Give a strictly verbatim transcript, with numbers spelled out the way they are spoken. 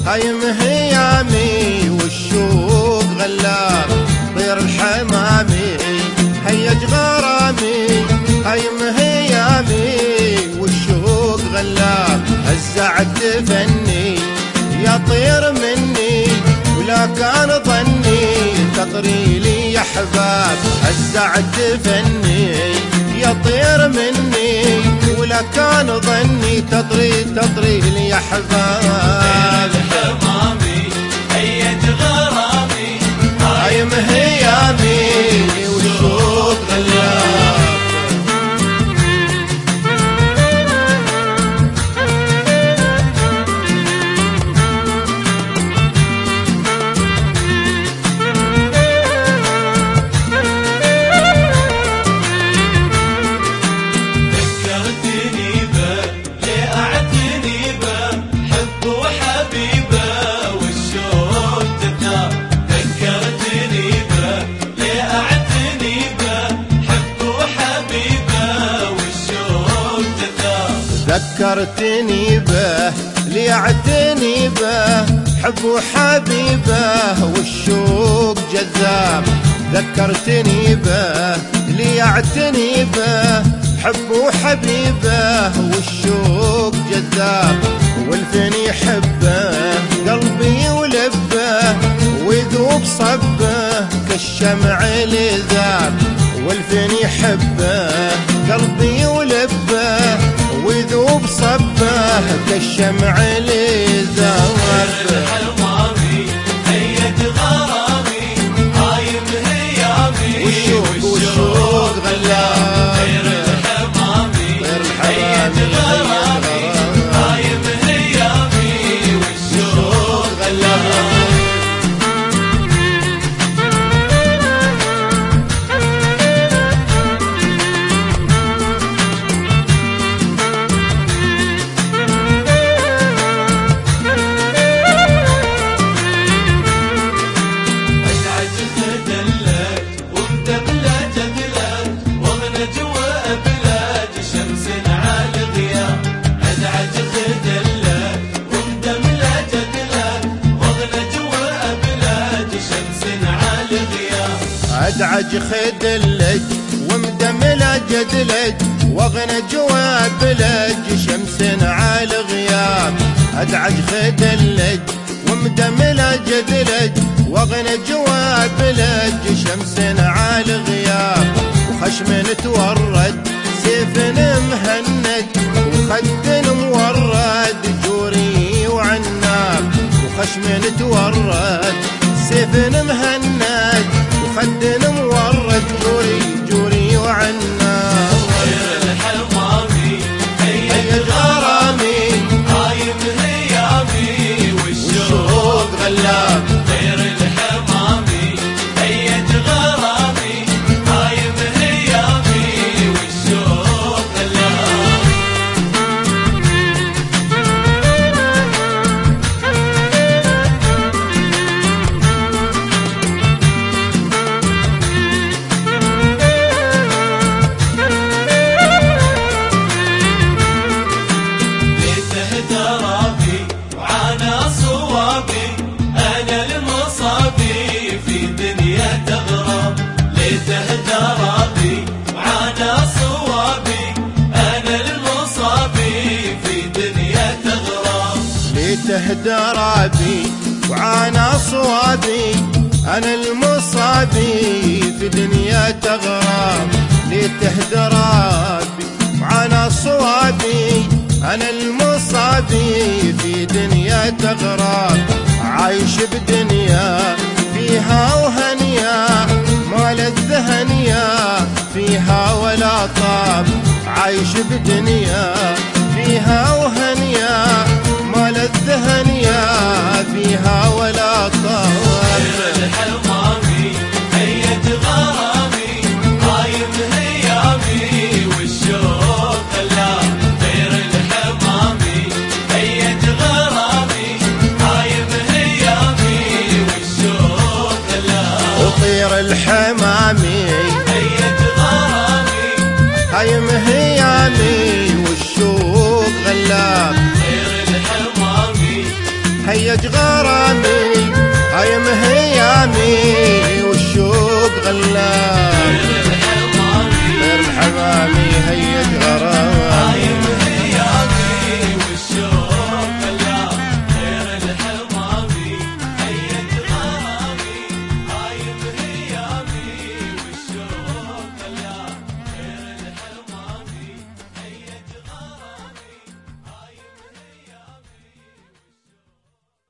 هايم هيامي والشوق غلاب، طير الحمامي هيج غرامي. هايم هيامي والشوق غلاب، هزعت تفني يا طير مني، ولا كان ظني تطري لي يا حباب. هزعت تفني يا طير مني، ولا كان ظني تطري تطري لي يا حباب. الحمامي هيج غرامي، هايم هيامي والشوق غلاب. ذكرتني به ليعتني به، حب وحبيبه والشوق جذاب. ذكرتني به ليعتني به، حب وحبيبه والشوق جذاب. والفن يحبه قلبي ولبه، ويذوب صبه كالشمع لذاب. والفن يحبه قلبي ولبه، ويذوب صبه كالشمع لذاب. الحمامي هيج غرامي، هايم هيامي والشوق والشوق غلاب. طير الحمامي طير الحمامي هيج غرامي، هايم هيامي والشوق غلاب. أدعج خدلج ومدملة جدلج، واغنى جوا بلج شمس على غياب. أدعج خدلج ومدملة جدلج، واغنى جوا بلج شمس على غياب. وخشم تورد سيف مهند، وخد مورد جوري وعناب. وخشم تورد سيف مهند، وخد مورد جوري جوري وعناب. طير الحمامي هيج غرامي، هايم هيامي والشوق غلاب. طير الحمامي هيج غرامي، هايم هيامي والشوق غلاب. درابي وعانى صوابي، أنا المصابي في دنيا تغراب. ليته درابي وعانى صوابي، أنا المصابي في دنيا تغراب. عايش بدنيا فيها وهنيا، ما لذ هنيا فيها ولا طاب. عايش بدنيا فيها وهنيا، ما لذ هنيا فيها ولا طاب. الحمامي هيج غرامي، هايم هيامي والشوق غلاب. طير الحمامي هيج غرامي، هايم هيامي والشوق غلاب. وطير الحمامي هيج غرامي، هايم هيامي والشوق غلاب. هيج غرامي هايم هيامي والشوق غلاب. طير الحمامي هيج غرامي